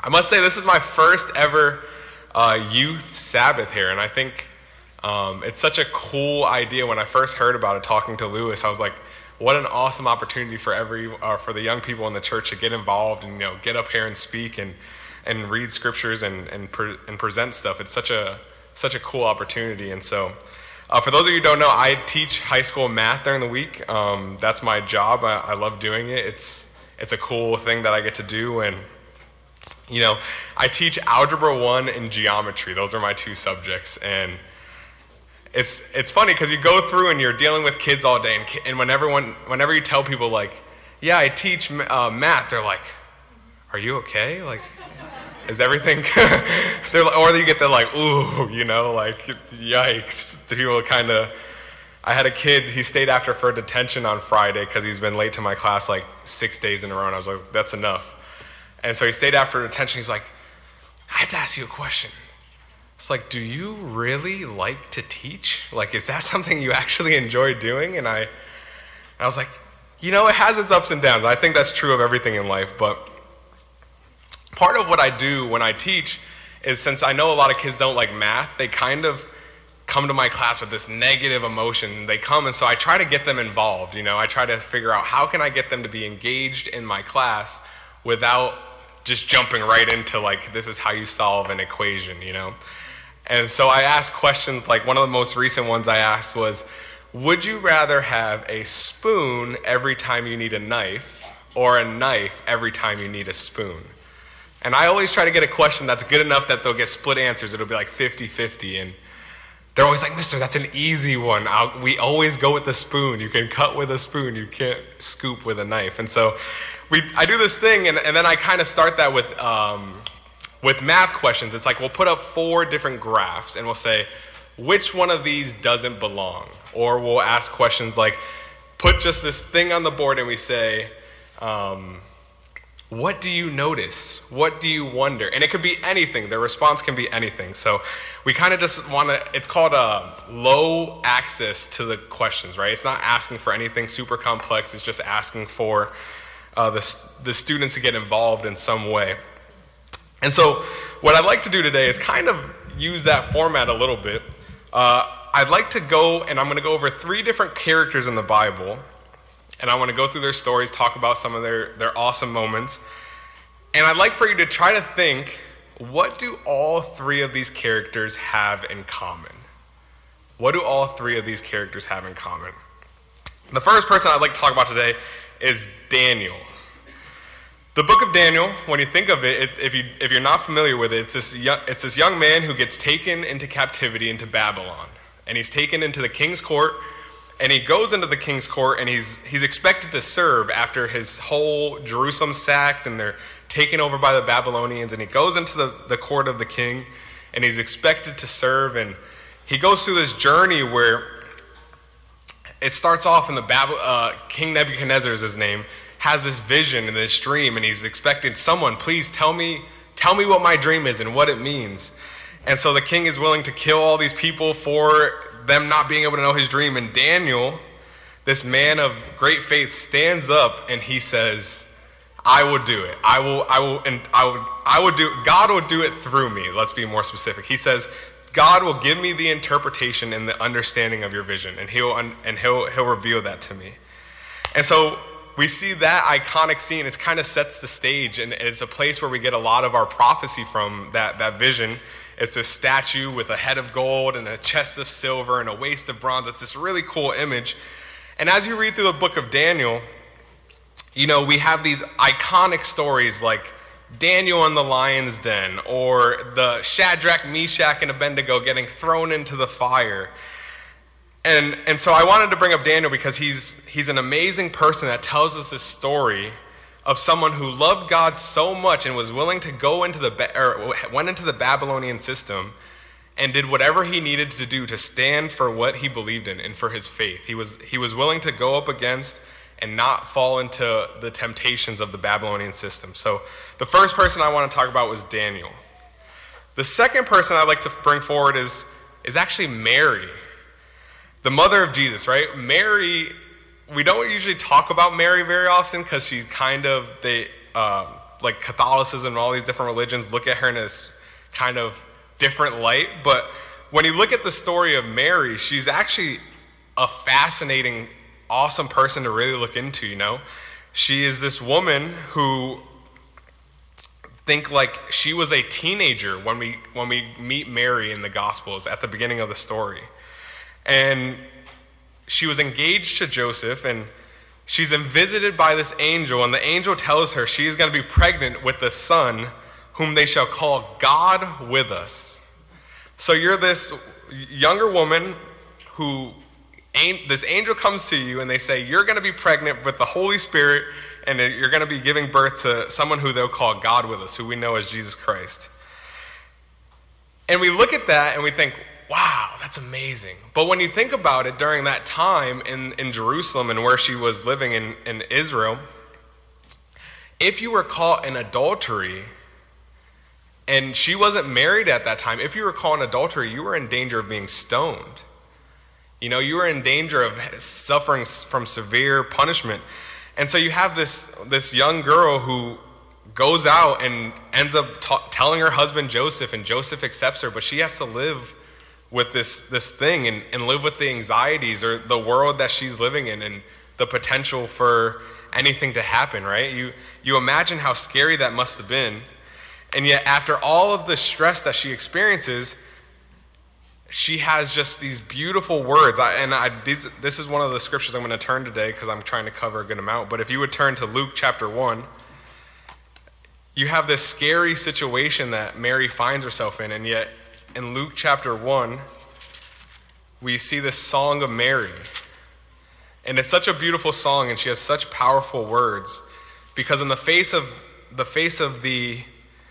I must say this is my first ever youth Sabbath here, and I think it's such a cool idea. When I first heard about it, talking to Lewis, I was like, what an awesome opportunity for for the young people in the church to get involved and get up here and speak and read scriptures and present stuff. It's such a cool opportunity. And so for those of you who don't know, I teach high school math during the week. That's my job. I love doing it. It's a cool thing that I get to do. And I teach Algebra 1 and Geometry. Those are my two subjects. And it's funny because you go through and you're dealing with kids all day. And whenever you tell people, like, yeah, I teach math, they're like, are you okay? Like, is everything... or you get the, like, ooh, like, yikes. People kind of... I had a kid, he stayed after for detention on Friday because he's been late to my class like 6 days in a row. And I was like, that's enough. And so he stayed after detention. He's like, I have to ask you a question. It's like, do you really like to teach? Like, is that something you actually enjoy doing? And I was like, it has its ups and downs. I think that's true of everything in life. But part of what I do when I teach is, since I know a lot of kids don't like math, they kind of come to my class with this negative emotion. They come, and so I try to get them involved. I try to figure out how can I get them to be engaged in my class without just jumping right into, like, this is how you solve an equation, And so I asked questions, like one of the most recent ones I asked was, would you rather have a spoon every time you need a knife or a knife every time you need a spoon? And I always try to get a question that's good enough that they'll get split answers. It'll be like 50-50. And they're always like, mister, that's an easy one. We always go with the spoon. You can cut with a spoon. You can't scoop with a knife. And so I do this thing, and then I kind of start that with math questions. It's like we'll put up 4 different graphs, and we'll say, which one of these doesn't belong? Or we'll ask questions like, put just this thing on the board, and we say, what do you notice? What do you wonder? And it could be anything. The response can be anything. So we kind of just want to, it's called a low access to the questions, right? It's not asking for anything super complex. It's just asking for the students to get involved in some way. And so what I'd like to do today is kind of use that format a little bit. I'd like to go, and I'm going to go over 3 different characters in the Bible, and I want to go through their stories, talk about some of their awesome moments. And I'd like for you to try to think, what do all 3 of these characters have in common? What do all 3 of these characters have in common? The first person I'd like to talk about today is Daniel. The book of Daniel, when you think of it, if you're not familiar with it, it's this young man who gets taken into captivity into Babylon. And he's taken into the king's court, and he goes into the king's court, and he's expected to serve after his whole Jerusalem sacked, and they're taken over by the Babylonians, and he goes into the court of the king, and he's expected to serve, and he goes through this journey where it starts off in King Nebuchadnezzar is his name, has this vision and this dream, and he's expecting someone, please tell me what my dream is and what it means. And so the king is willing to kill all these people for them not being able to know his dream. And Daniel, this man of great faith, stands up and he says, I will do it. God will do it through me. Let's be more specific. He says, God will give me the interpretation and the understanding of your vision, and he'll reveal that to me. And so we see that iconic scene. It kind of sets the stage, and it's a place where we get a lot of our prophecy from, that vision. It's a statue with a head of gold and a chest of silver and a waist of bronze. It's this really cool image. And as you read through the book of Daniel, we have these iconic stories like Daniel in the lion's den, or the Shadrach, Meshach, and Abednego getting thrown into the fire. And so I wanted to bring up Daniel because he's an amazing person that tells us this story of someone who loved God so much and was willing to go went into the Babylonian system and did whatever he needed to do to stand for what he believed in and for his faith. He was willing to go up against and not fall into the temptations of the Babylonian system. So the first person I want to talk about was Daniel. The second person I'd like to bring forward is actually Mary, the mother of Jesus, right? Mary, we don't usually talk about Mary very often because she's kind of, like Catholicism and all these different religions look at her in this kind of different light. But when you look at the story of Mary, she's actually a fascinating, awesome person to really look into, you know? She is this woman who think like she was a teenager when we meet Mary in the Gospels at the beginning of the story. And she was engaged to Joseph, and she's visited by this angel, and the angel tells her she is going to be pregnant with the son whom they shall call God with us. So you're this younger woman who, this angel comes to you and they say, you're going to be pregnant with the Holy Spirit, and you're going to be giving birth to someone who they'll call God with us, who we know as Jesus Christ. And we look at that and we think, wow, that's amazing. But when you think about it, during that time in Jerusalem and where she was living in Israel, if you were caught in adultery, and she wasn't married at that time, if you were caught in adultery, you were in danger of being stoned. You know, you were in danger of suffering from severe punishment. And so you have this young girl who goes out and ends up telling her husband Joseph, and Joseph accepts her, but she has to live with this thing and live with the anxieties or the world that she's living in and the potential for anything to happen, right? You imagine how scary that must have been. And yet after all of the stress that she experiences, she has just these beautiful words. This is one of the scriptures I'm going to turn today because I'm trying to cover a good amount. But if you would turn to Luke chapter 1, you have this scary situation that Mary finds herself in, and yet in Luke chapter 1, we see this song of Mary. And it's such a beautiful song, and she has such powerful words, because in the face of the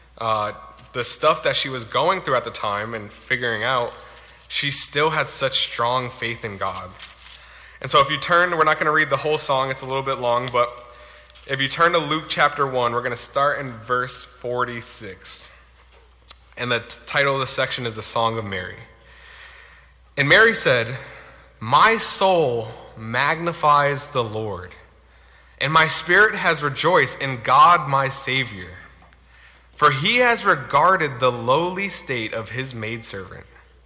stuff that she was going through at the time and figuring out, she still had such strong faith in God. And so if you turn, we're not going to read the whole song, it's a little bit long, but if you turn to Luke chapter 1, we're going to start in verse 46. And the title of the section is The Song of Mary. And Mary said, "My soul magnifies the Lord, and my spirit has rejoiced in God my Savior. For he has regarded the lowly state of his maidservant.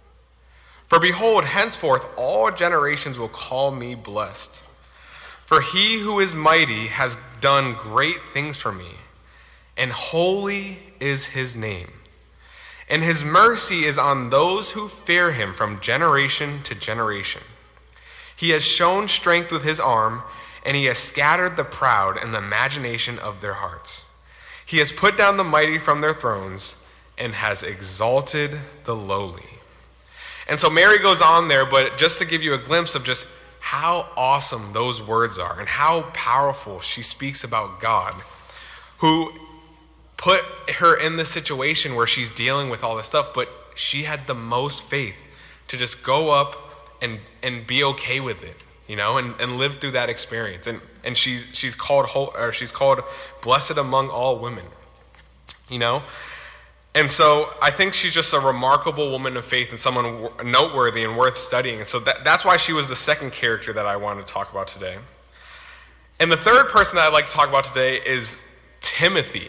For behold, henceforth all generations will call me blessed. For he who is mighty has done great things for me, and holy is his name. And his mercy is on those who fear him from generation to generation. He has shown strength with his arm, and he has scattered the proud in the imagination of their hearts. He has put down the mighty from their thrones and has exalted the lowly." And so Mary goes on there, but just to give you a glimpse of just how awesome those words are and how powerful she speaks about God, who put her in the situation where she's dealing with all this stuff, but she had the most faith to just go up and be okay with it, you know, and live through that experience. And she's called blessed among all women, you know. And so I think she's just a remarkable woman of faith and someone noteworthy and worth studying. And so that's why she was the second character that I wanted to talk about today. And the third person that I'd like to talk about today is Timothy.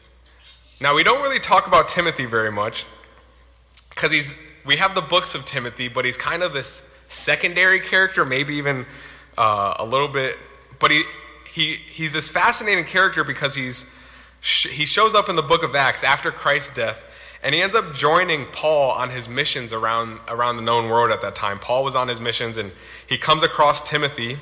Now, we don't really talk about Timothy very much because we have the books of Timothy, but he's kind of this secondary character, maybe even a little bit. But he's this fascinating character because he shows up in the book of Acts after Christ's death, and he ends up joining Paul on his missions around the known world at that time. Paul was on his missions, and he comes across Timothy,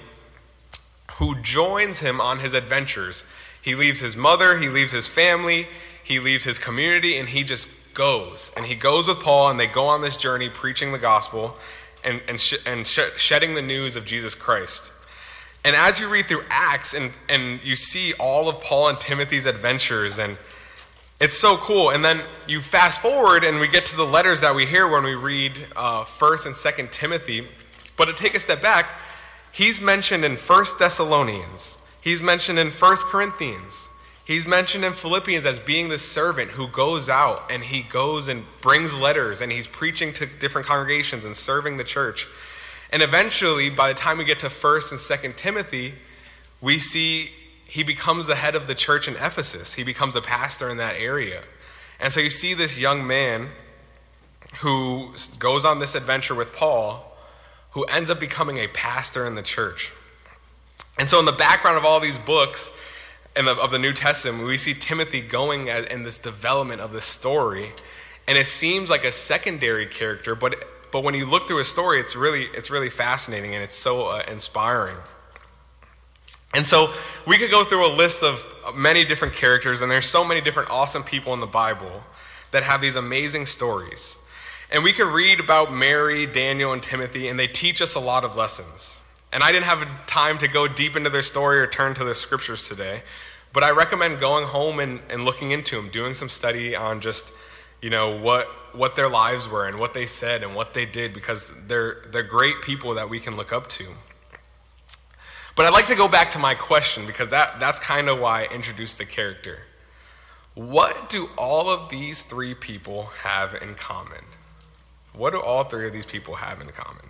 who joins him on his adventures. He leaves his mother, he leaves his family, he leaves his community, and he just goes. And he goes with Paul, and they go on this journey preaching the gospel and shedding the news of Jesus Christ. And as you read through Acts and you see all of Paul and Timothy's adventures, and it's so cool. And then you fast forward and we get to the letters that we hear when we read 1st and 2nd Timothy. But to take a step back, he's mentioned in 1 Thessalonians. He's mentioned in 1 Corinthians. He's mentioned in Philippians as being the servant who goes out and he goes and brings letters and he's preaching to different congregations and serving the church. And eventually, by the time we get to 1st and 2nd Timothy, we see he becomes the head of the church in Ephesus. He becomes a pastor in that area. And so you see this young man who goes on this adventure with Paul, who ends up becoming a pastor in the church. And so in the background of all these books of the New Testament, we see Timothy going in this development of this story. And it seems like a secondary character, but when you look through his story, it's really fascinating, and it's so inspiring. And so we could go through a list of many different characters, and there's so many different awesome people in the Bible that have these amazing stories. And we could read about Mary, Daniel, and Timothy, and they teach us a lot of lessons. And I didn't have time to go deep into their story or turn to the scriptures today, but I recommend going home and looking into them, doing some study on just, what their lives were and what they said and what they did, because they're great people that we can look up to. But I'd like to go back to my question, because that's kind of why I introduced the character. What do all of these three people have in common? What do all three of these people have in common?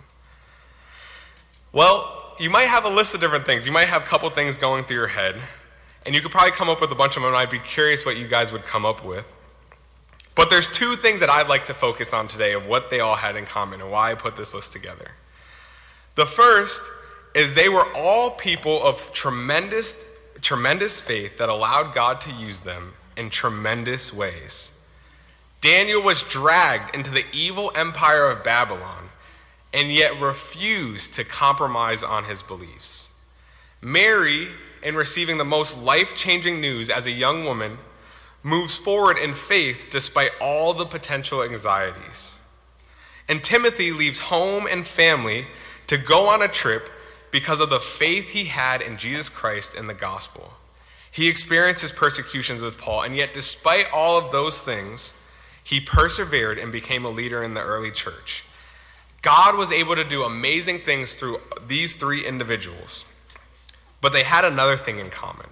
Well, you might have a list of different things. You might have a couple things going through your head, and you could probably come up with a bunch of them, and I'd be curious what you guys would come up with. But there's two things that I'd like to focus on today of what they all had in common and why I put this list together. The first is they were all people of tremendous faith that allowed God to use them in tremendous ways. Daniel was dragged into the evil empire of Babylon and yet refused to compromise on his beliefs. Mary, in receiving the most life-changing news as a young woman, moves forward in faith despite all the potential anxieties. And Timothy leaves home and family to go on a trip because of the faith he had in Jesus Christ and the gospel. He experiences persecutions with Paul, and yet despite all of those things, he persevered and became a leader in the early church. God was able to do amazing things through these three individuals, but they had another thing in common.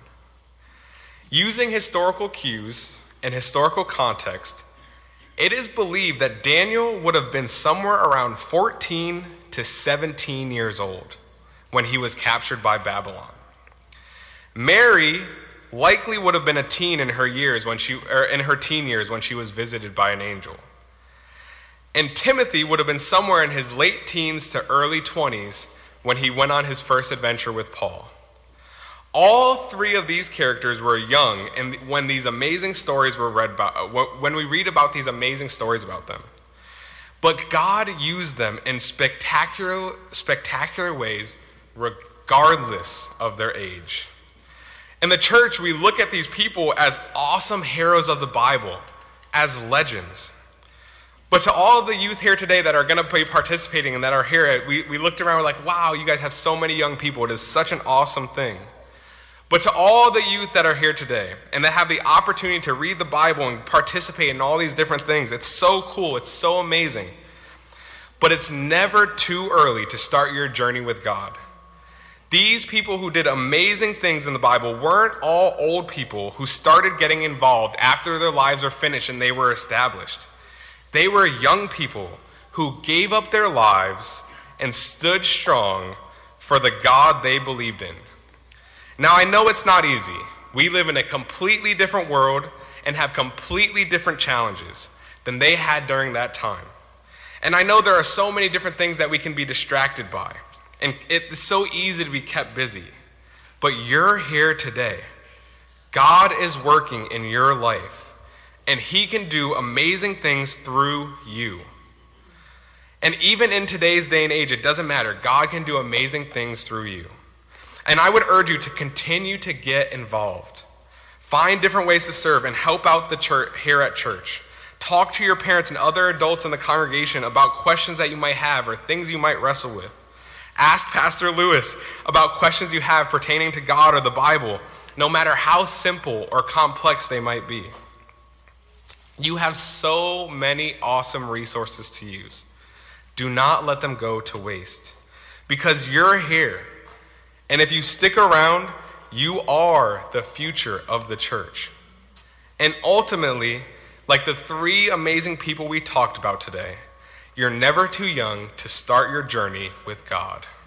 Using historical cues and historical context, it is believed that Daniel would have been somewhere around 14 to 17 years old when he was captured by Babylon. Mary likely would have been a teen in her teen years when she was visited by an angel. And Timothy would have been somewhere in his late teens to early 20s when he went on his first adventure with Paul. All three of these characters were young and when these amazing stories were read about, when we read about these amazing stories about them. But God used them in spectacular ways regardless of their age. In the church, we look at these people as awesome heroes of the Bible, as legends. But to all of the youth here today that are going to be participating and that are here, we looked around and we're like, wow, you guys have so many young people. It is such an awesome thing. But to all the youth that are here today and that have the opportunity to read the Bible and participate in all these different things, it's so cool, it's so amazing. But it's never too early to start your journey with God. These people who did amazing things in the Bible weren't all old people who started getting involved after their lives are finished and they were established. They were young people who gave up their lives and stood strong for the God they believed in. Now, I know it's not easy. We live in a completely different world and have completely different challenges than they had during that time. And I know there are so many different things that we can be distracted by. And it's so easy to be kept busy. But you're here today. God is working in your life. And he can do amazing things through you. And even in today's day and age, it doesn't matter. God can do amazing things through you. And I would urge you to continue to get involved. Find different ways to serve and help out the church here at church. Talk to your parents and other adults in the congregation about questions that you might have or things you might wrestle with. Ask Pastor Lewis about questions you have pertaining to God or the Bible, no matter how simple or complex they might be. You have so many awesome resources to use. Do not let them go to waste, because you're here. And if you stick around, you are the future of the church. And ultimately, like the three amazing people we talked about today, you're never too young to start your journey with God.